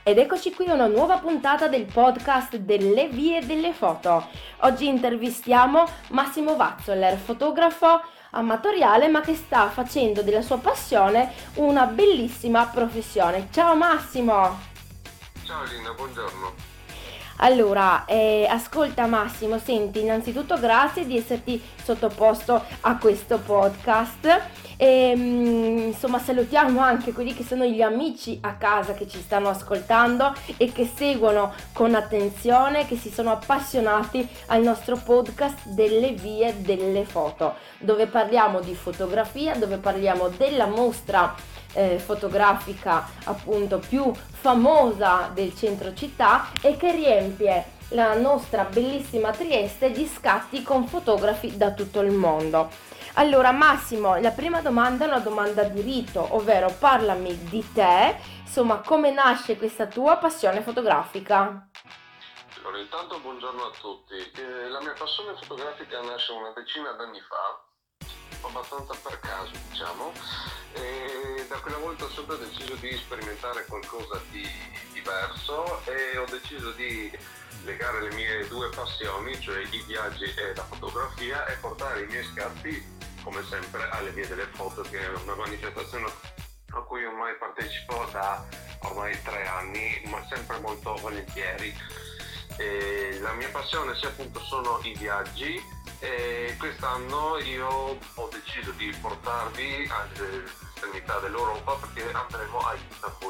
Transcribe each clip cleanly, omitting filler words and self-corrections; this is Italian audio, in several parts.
ed eccoci qui a una nuova puntata del podcast delle vie delle foto. Oggi intervistiamo Massimo Vazzoler, fotografo amatoriale ma che sta facendo della sua passione una bellissima professione. Ciao Massimo! Ciao Elina, buongiorno. Allora, ascolta Massimo, senti, innanzitutto grazie di esserti sottoposto a questo podcast e insomma salutiamo anche quelli che sono gli amici a casa che ci stanno ascoltando e che seguono con attenzione, che si sono appassionati al nostro podcast delle vie delle foto, dove parliamo di fotografia, dove parliamo della mostra fotografica appunto più famosa del centro città e che riempie la nostra bellissima Trieste di scatti con fotografi da tutto il mondo. Allora Massimo, la prima domanda è una domanda di rito, ovvero parlami di te, insomma come nasce questa tua passione fotografica? Allora, intanto buongiorno a tutti. La mia passione fotografica nasce una decina d'anni fa, abbastanza per caso diciamo, e da quella volta ho sempre deciso di sperimentare qualcosa di diverso e ho deciso di legare le mie due passioni, cioè i viaggi e la fotografia, e portare i miei scatti, come sempre, alle vie delle foto, che è una manifestazione a cui ormai partecipo da ormai 3 anni, ma sempre molto volentieri. E la mia passione appunto sono i viaggi, e quest'anno io ho deciso di portarvi all'estremità dell'Europa perché andremo a Istanbul.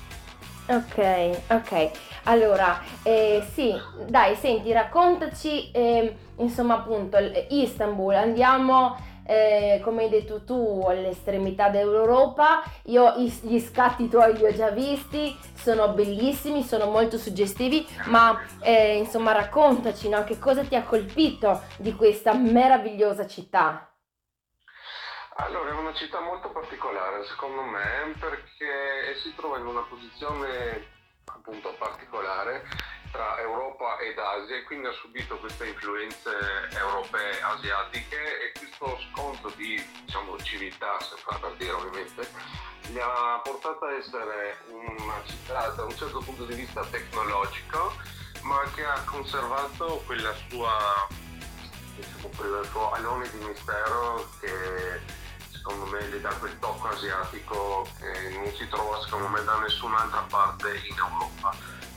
Ok, allora sì, dai, senti, raccontaci insomma appunto Istanbul, andiamo come hai detto tu all'estremità dell'Europa. Io gli scatti tuoi li ho già visti, sono bellissimi, sono molto suggestivi, ma insomma raccontaci, no, che cosa ti ha colpito di questa meravigliosa città? Allora, è una città molto particolare secondo me perché si trova in una posizione appunto particolare tra Europa ed Asia, e quindi ha subito queste influenze europee, asiatiche, e questo scontro di, diciamo, civiltà, se fa per dire ovviamente, li ha portato a essere una città da un certo punto di vista tecnologico, ma che ha conservato quella sua, diciamo, quel suo alone di mistero che secondo me gli dà quel tocco asiatico che non si trova secondo me da nessun'altra parte in Europa.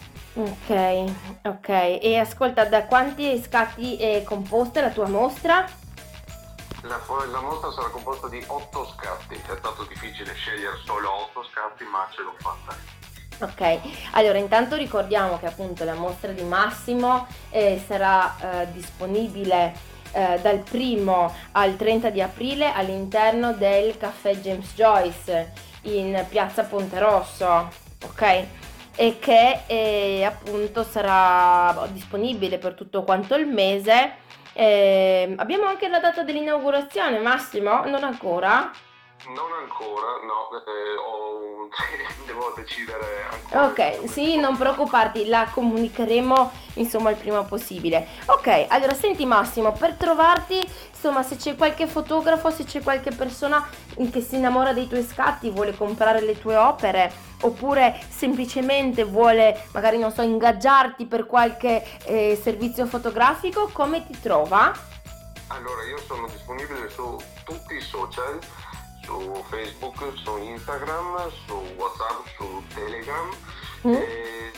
Ok, e ascolta, da quanti scatti è composta la tua mostra? La mostra sarà composta di 8 scatti, è stato difficile scegliere solo 8 scatti, ma ce l'ho fatta. Ok, allora intanto ricordiamo che appunto la mostra di Massimo sarà disponibile dal 1° al 30 di aprile all'interno del caffè James Joyce in piazza Ponte Rosso, ok? E che appunto sarà disponibile per tutto quanto il mese. Abbiamo anche la data dell'inaugurazione, Massimo? Non ancora? Non ancora, no, devo decidere ancora Ok, sì, non preoccuparti, la comunicheremo insomma il prima possibile. Ok, allora senti Massimo, per trovarti, insomma, se c'è qualche fotografo, se c'è qualche persona che si innamora dei tuoi scatti, vuole comprare le tue opere, oppure semplicemente vuole, magari non so, ingaggiarti per qualche servizio fotografico, come ti trova? Allora, io sono disponibile su tutti i social, su Facebook, su Instagram, su WhatsApp, su Telegram, Mm? e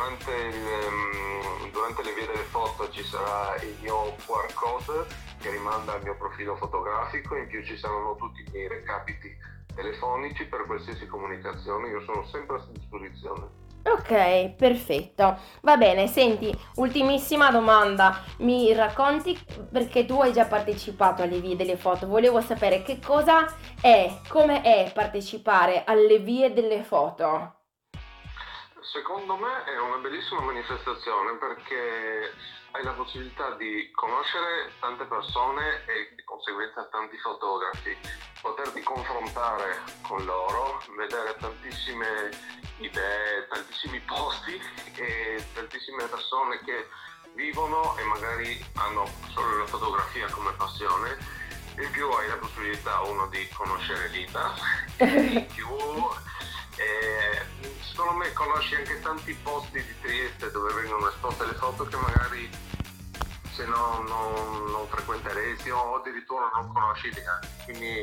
durante le vie delle foto ci sarà il mio QR code che rimanda al mio profilo fotografico, in più ci saranno tutti i miei recapiti telefonici per qualsiasi comunicazione, io sono sempre a disposizione. Ok, perfetto. Va bene, senti, ultimissima domanda. Mi racconti, perché tu hai già partecipato alle vie delle foto, volevo sapere che cosa è, come è partecipare alle vie delle foto. Secondo me è una bellissima manifestazione perché hai la possibilità di conoscere tante persone e di conseguenza tanti fotografi, poterti confrontare con loro, vedere tantissime idee, tantissimi posti e tantissime persone che vivono e magari hanno solo la fotografia come passione. In più hai la possibilità, uno, di conoscere l'ITA, e in più secondo me conosci anche tanti posti di Trieste dove vengono esposte le foto che magari se no non frequenteresti o addirittura non conosci neanche. Quindi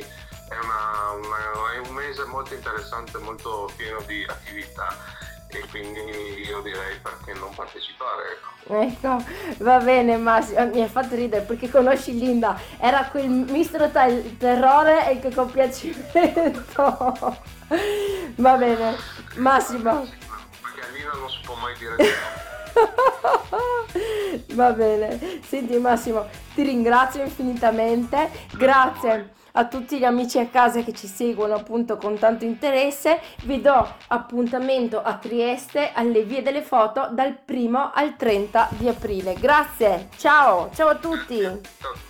è un mese molto interessante, molto pieno di attività, e quindi io direi perché non partecipare, ecco. Ecco, va bene Massimo, mi hai fatto ridere perché conosci Linda, era quel mistero tra il terrore e il compiacimento. Va bene, Massimo. Perché a Lina non si può mai dire di no. Va bene, senti Massimo, ti ringrazio infinitamente, grazie a tutti gli amici a casa che ci seguono appunto con tanto interesse, vi do appuntamento a Trieste alle Vie delle Foto dal 1° al 30 di aprile, grazie, ciao, ciao a tutti! Ciao.